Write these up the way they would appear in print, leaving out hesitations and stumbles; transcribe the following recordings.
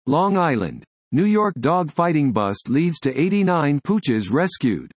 Long Island. New York dog fighting bust leads to 89 pooches rescued.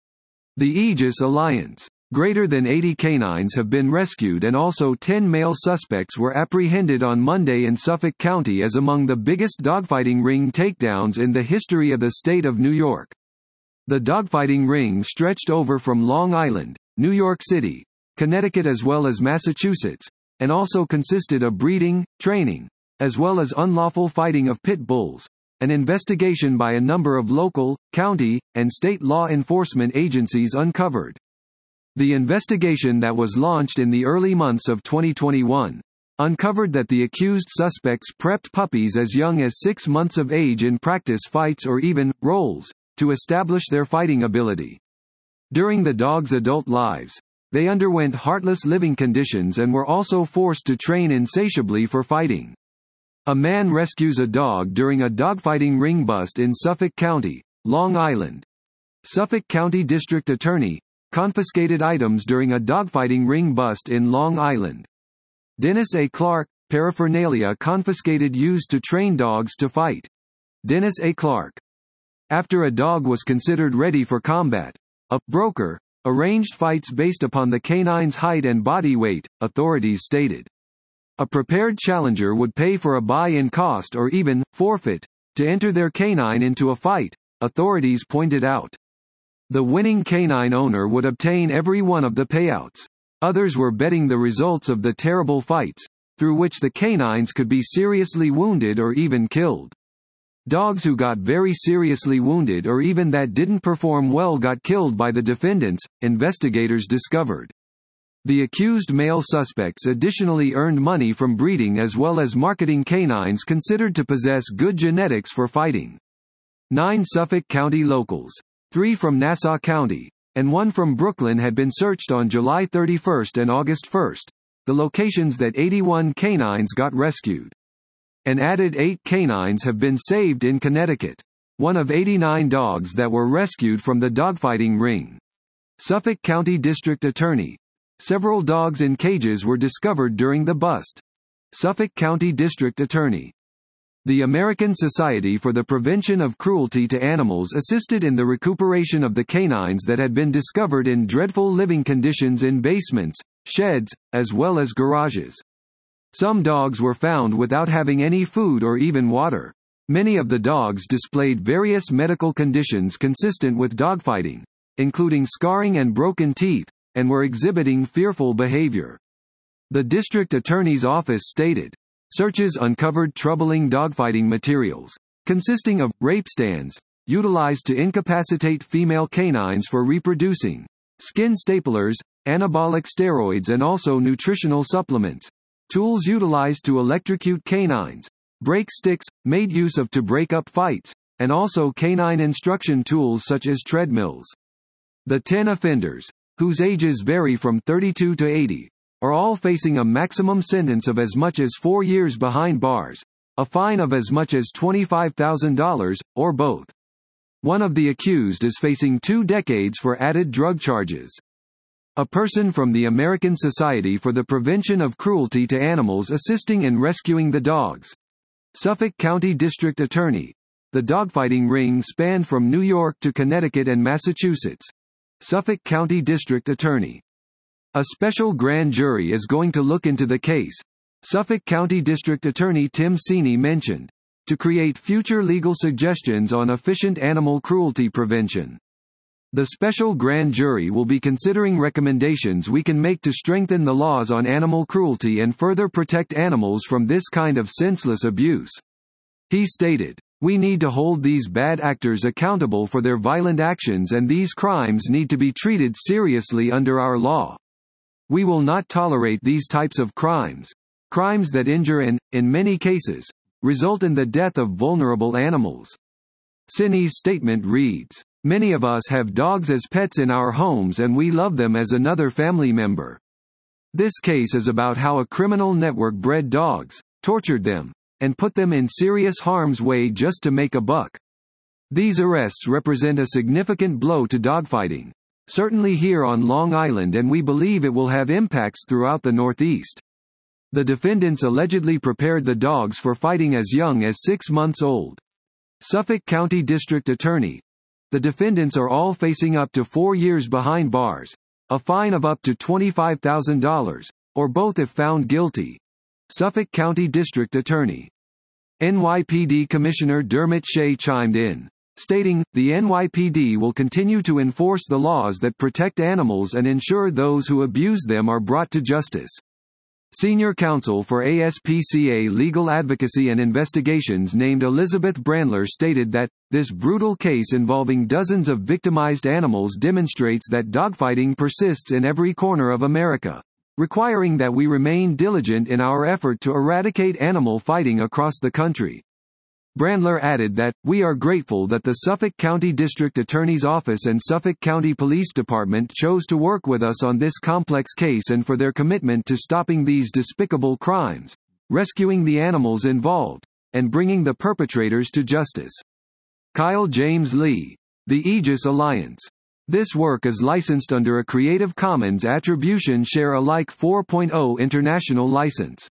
The Aegis Alliance. Greater than 80 canines have been rescued and also 10 male suspects were apprehended on Monday in Suffolk County as among the biggest dogfighting ring takedowns in the history of the state of New York. The dogfighting ring stretched over from Long Island, New York City, Connecticut as well as Massachusetts, and also consisted of breeding, training, as well as unlawful fighting of pit bulls. An investigation by a number of local, county, and state law enforcement agencies uncovered. The investigation that was launched in the early months of 2021 uncovered that the accused suspects prepped puppies as young as 6 months of age in practice fights or even rolls to establish their fighting ability. During the dogs' adult lives, they underwent heartless living conditions and were also forced to train insatiably for fighting. A man rescues a dog during a dogfighting ring bust in Suffolk County, Long Island. Suffolk County District Attorney confiscated items during a dogfighting ring bust in Long Island. Dennis A. Clark, paraphernalia confiscated used to train dogs to fight. Dennis A. Clark. After a dog was considered ready for combat, a broker arranged fights based upon the canine's height and body weight, authorities stated. A prepared challenger would pay for a buy-in cost or even forfeit to enter their canine into a fight, authorities pointed out. The winning canine owner would obtain every one of the payouts. Others were betting the results of the terrible fights, through which the canines could be seriously wounded or even killed. Dogs who got very seriously wounded or even that didn't perform well got killed by the defendants, investigators discovered. The accused male suspects additionally earned money from breeding as well as marketing canines considered to possess good genetics for fighting. 9 Suffolk County locals, 3 from Nassau County, and 1 from Brooklyn had been searched on July 31 and August 1, the locations that 81 canines got rescued. An added 8 canines have been saved in Connecticut. One of 89 dogs that were rescued from the dogfighting ring. Suffolk County District Attorney. Several dogs in cages were discovered during the bust. Suffolk County District Attorney. The American Society for the Prevention of Cruelty to Animals assisted in the recuperation of the canines that had been discovered in dreadful living conditions in basements, sheds, as well as garages. Some dogs were found without having any food or even water. Many of the dogs displayed various medical conditions consistent with dogfighting, including scarring and broken teeth, and were exhibiting fearful behavior. The district attorney's office stated, searches uncovered troubling dogfighting materials, consisting of rape stands, utilized to incapacitate female canines for reproducing, skin staplers, anabolic steroids and also nutritional supplements, tools utilized to electrocute canines, break sticks, made use of to break up fights, and also canine instruction tools such as treadmills. The 10 offenders, whose ages vary from 32 to 80, are all facing a maximum sentence of as much as 4 years behind bars, a fine of as much as $25,000, or both. One of the accused is facing 2 decades for added drug charges. A person from the American Society for the Prevention of Cruelty to Animals assisting in rescuing the dogs. Suffolk County District Attorney. The dogfighting ring spanned from New York to Connecticut and Massachusetts. Suffolk County District Attorney. A special grand jury is going to look into the case, Suffolk County District Attorney Tim Sini mentioned, to create future legal suggestions on efficient animal cruelty prevention. The special grand jury will be considering recommendations we can make to strengthen the laws on animal cruelty and further protect animals from this kind of senseless abuse. He stated, we need to hold these bad actors accountable for their violent actions and these crimes need to be treated seriously under our law. We will not tolerate these types of crimes that injure and, in many cases, result in the death of vulnerable animals. Sini's statement reads, many of us have dogs as pets in our homes and we love them as another family member. This case is about how a criminal network bred dogs, tortured them, and put them in serious harm's way just to make a buck. These arrests represent a significant blow to dogfighting, certainly here on Long Island, and we believe it will have impacts throughout the Northeast. The defendants allegedly prepared the dogs for fighting as young as 6 months old. Suffolk County District Attorney. The defendants are all facing up to 4 years behind bars, a fine of up to $25,000, or both if found guilty. Suffolk County District Attorney. NYPD Commissioner Dermot Shea chimed in, stating, "The NYPD will continue to enforce the laws that protect animals and ensure those who abuse them are brought to justice." Senior counsel for ASPCA Legal Advocacy and Investigations named Elizabeth Brandler stated that, "This brutal case involving dozens of victimized animals demonstrates that dogfighting persists in every corner of America, requiring that we remain diligent in our effort to eradicate animal fighting across the country." Brandler added that, "We are grateful that the Suffolk County District Attorney's Office and Suffolk County Police Department chose to work with us on this complex case and for their commitment to stopping these despicable crimes, rescuing the animals involved, and bringing the perpetrators to justice." Kyle James Lee. The Aegis Alliance. This work is licensed under a Creative Commons Attribution Share Alike 4.0 international license.